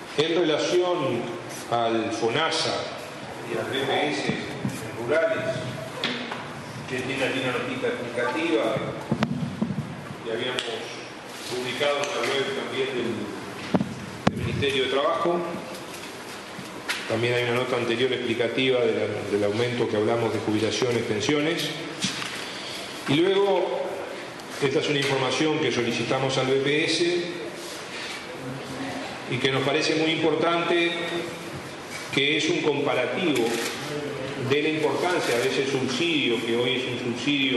En relación al FONASA y al BPS rurales, que tiene aquí una notita explicativa y habíamos publicado en la web también del Ministerio de Trabajo. También hay una nota anterior explicativa del aumento que hablamos de jubilaciones, pensiones. Y luego, esta es una información que solicitamos al BPS y que nos parece muy importante, que es un comparativo de la importancia de ese subsidio, que hoy es un subsidio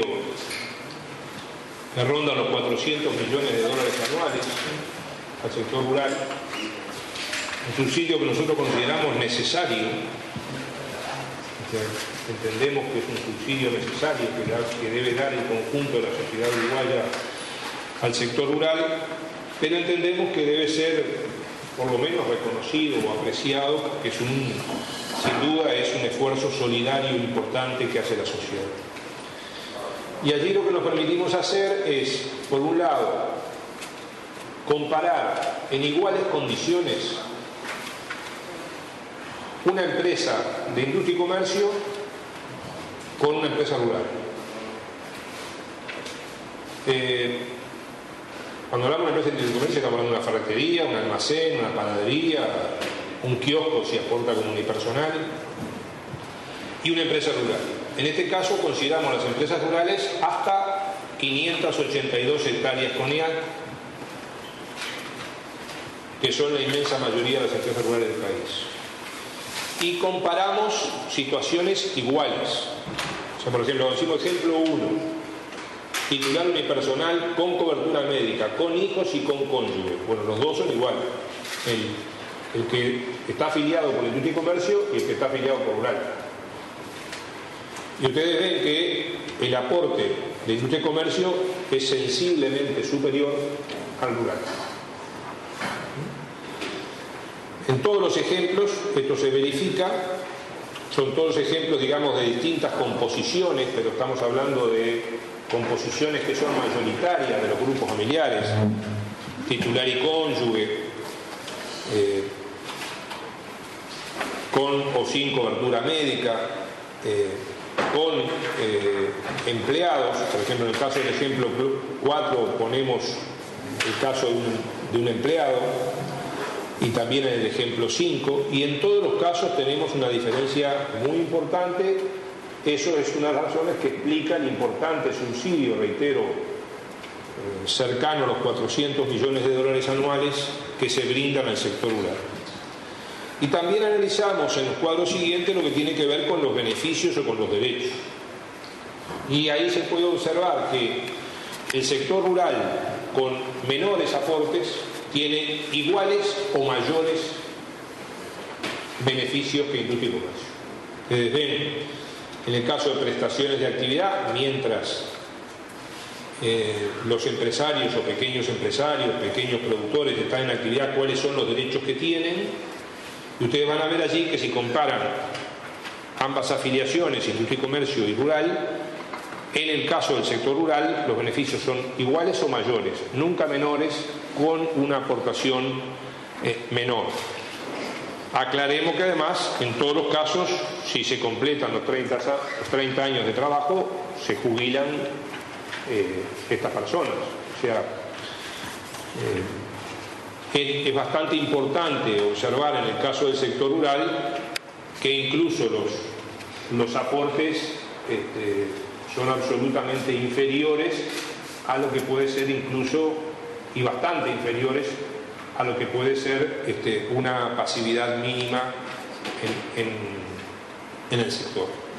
que ronda los 400 millones de dólares anuales al sector rural, un subsidio que nosotros consideramos necesario. Entendemos que es un subsidio necesario que debe dar el conjunto de la sociedad uruguaya al sector rural, pero entendemos que debe ser por lo menos reconocido o apreciado, que es sin duda es un esfuerzo solidario importante que hace la sociedad. Y allí lo que nos permitimos hacer es, por un lado, comparar en iguales condiciones una empresa de industria y comercio con una empresa rural. Cuando hablamos de una empresa de industria y comercio estamos hablando de una ferretería, un almacén, una panadería, un kiosco si aporta como unipersonal, y una empresa rural. En este caso consideramos las empresas rurales hasta 582 hectáreas con IAC, que son la inmensa mayoría de las empresas rurales del país. Y comparamos situaciones iguales. O sea, por ejemplo, decimos ejemplo 1, titular unipersonal con cobertura médica, con hijos y con cónyuge. Bueno, los dos son iguales. El que está afiliado por industria y comercio y el que está afiliado por rural. Y ustedes ven que el aporte de industria y comercio es sensiblemente superior al rural. En todos los ejemplos esto se verifica, son todos ejemplos, digamos, de distintas composiciones, pero estamos hablando de composiciones que son mayoritarias de los grupos familiares, titular y cónyuge, con o sin cobertura médica, con empleados. Por ejemplo, en el caso del ejemplo 4 ponemos el caso de un empleado, y también en el ejemplo 5, y en todos los casos tenemos una diferencia muy importante. Eso es una de las razones que explica el importante subsidio, reitero, cercano a los 400 millones de dólares anuales que se brindan al sector rural. Y también analizamos en los cuadros siguientes lo que tiene que ver con los beneficios o con los derechos. Y ahí se puede observar que el sector rural con menores aportes tiene iguales o mayores beneficios que industria y comercio. Ustedes ven, en el caso de prestaciones de actividad, mientras los empresarios o pequeños empresarios, pequeños productores están en actividad, cuáles son los derechos que tienen, y ustedes van a ver allí que si comparan ambas afiliaciones, industria y comercio y rural, en el caso del sector rural los beneficios son iguales o mayores, nunca menores, con una aportación menor. Aclaremos que además en todos los casos, si se completan los 30 años de trabajo, se jubilan estas personas. O sea, es bastante importante observar en el caso del sector rural que incluso los aportes son absolutamente inferiores a lo que puede ser incluso, y bastante inferiores a lo que puede ser una pasividad mínima en el sector.